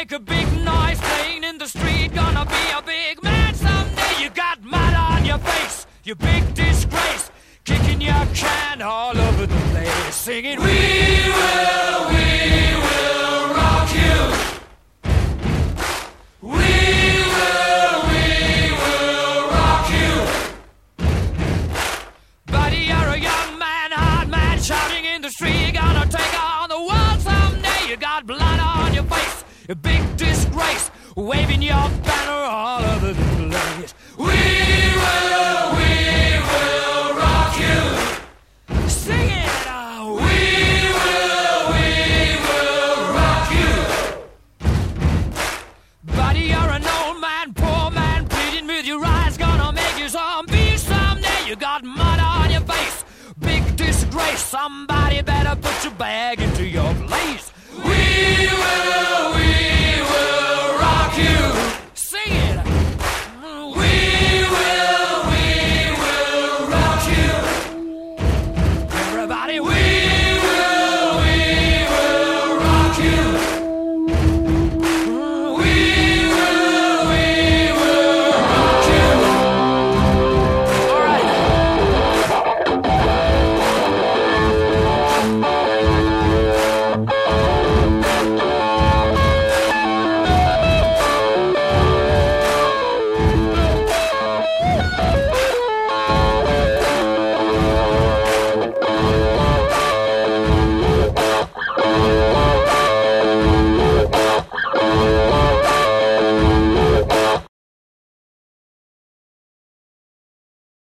make a big noise playing in the street. Gonna be a big man someday. You got mud on your face, you big disgrace. Kicking your can all over the place, singing, we will rock you. We will rock you. Buddy, you're a young man, hard man, shouting in the street. You're gonna take on the world someday. You got blood on your face, a big disgrace, waving your banner all over the place. We will rock you. Sing it, we will rock you. Buddy, you're an old man, poor man, pleading with your eyes, gonna make you zombie someday. You got mud on your face, big disgrace. Somebody better put your bag into your place. We will rock you.